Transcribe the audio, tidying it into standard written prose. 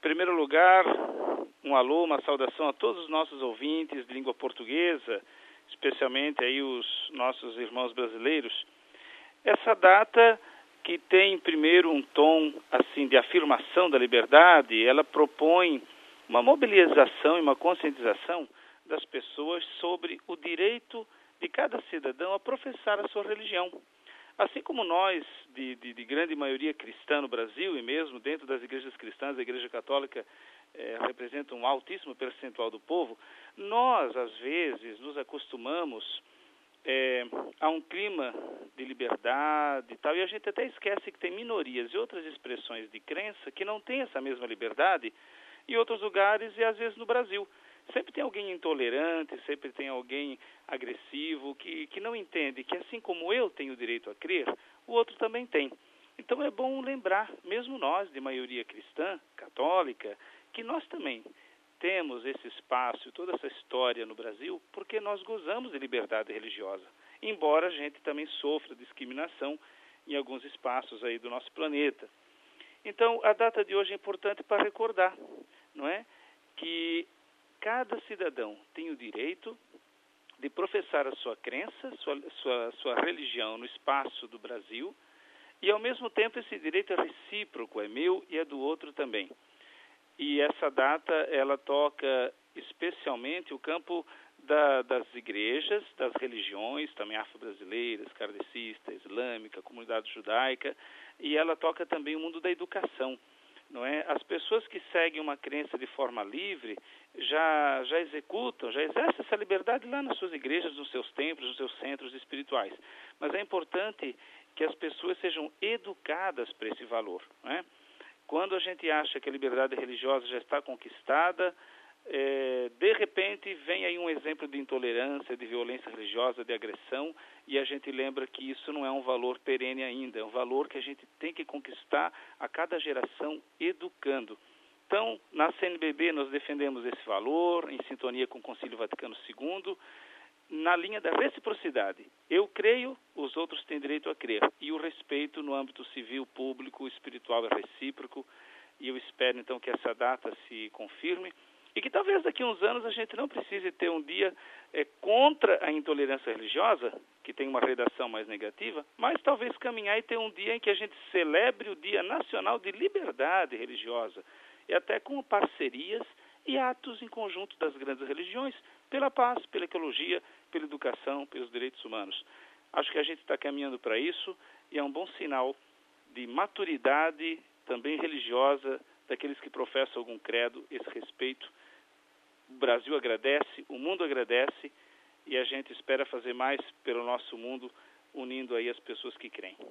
Em primeiro lugar, um alô, uma saudação a todos os nossos ouvintes de língua portuguesa, especialmente aí os nossos irmãos brasileiros. Essa data que tem primeiro um tom assim de afirmação da liberdade, ela propõe uma mobilização e uma conscientização das pessoas sobre o direito de cada cidadão a professar a sua religião. Assim como nós, de grande maioria cristã no Brasil, e mesmo dentro das igrejas cristãs, a Igreja Católica representa um altíssimo percentual do povo, nós, às vezes, nos acostumamos a um clima de liberdade e tal, e a gente até esquece que tem minorias e outras expressões de crença que não têm essa mesma liberdade em outros lugares e às vezes no Brasil. Sempre tem alguém intolerante, sempre tem alguém agressivo, que não entende que assim como eu tenho o direito a crer, o outro também tem. Então é bom lembrar, mesmo nós de maioria cristã, católica, que nós também temos esse espaço e toda essa história no Brasil porque nós gozamos de liberdade religiosa, embora a gente também sofra discriminação em alguns espaços aí do nosso planeta. Então a data de hoje é importante para recordar, não é? Que cada cidadão tem o direito de professar a sua crença, sua religião no espaço do Brasil, e ao mesmo tempo esse direito é recíproco, é meu e é do outro também. E essa data, ela toca especialmente o campo das igrejas, das religiões, também afro-brasileiras, kardecista, islâmica, comunidade judaica, e ela toca também o mundo da educação. Não é? As pessoas que seguem uma crença de forma livre já exercem essa liberdade lá nas suas igrejas, nos seus templos, nos seus centros espirituais. Mas é importante que as pessoas sejam educadas para esse valor. Não é? Quando a gente acha que a liberdade religiosa já está conquistada, de repente vem aí um exemplo de intolerância, de violência religiosa, de agressão, e a gente lembra que isso não é um valor perene ainda, é um valor que a gente tem que conquistar a cada geração educando. Então, na CNBB nós defendemos esse valor, em sintonia com o Concílio Vaticano II, na linha da reciprocidade. Eu creio, os outros têm direito a crer, e o respeito no âmbito civil, público, espiritual é recíproco, e eu espero então que essa data se confirme, e que talvez daqui a uns anos a gente não precise ter um dia contra a intolerância religiosa, que tem uma redação mais negativa, mas talvez caminhar e ter um dia em que a gente celebre o Dia Nacional de Liberdade Religiosa, e até com parcerias e atos em conjunto das grandes religiões, pela paz, pela ecologia, pela educação, pelos direitos humanos. Acho que a gente está caminhando para isso, e é um bom sinal de maturidade também religiosa daqueles que professam algum credo, esse respeito. O Brasil agradece, o mundo agradece, e a gente espera fazer mais pelo nosso mundo, unindo aí as pessoas que creem.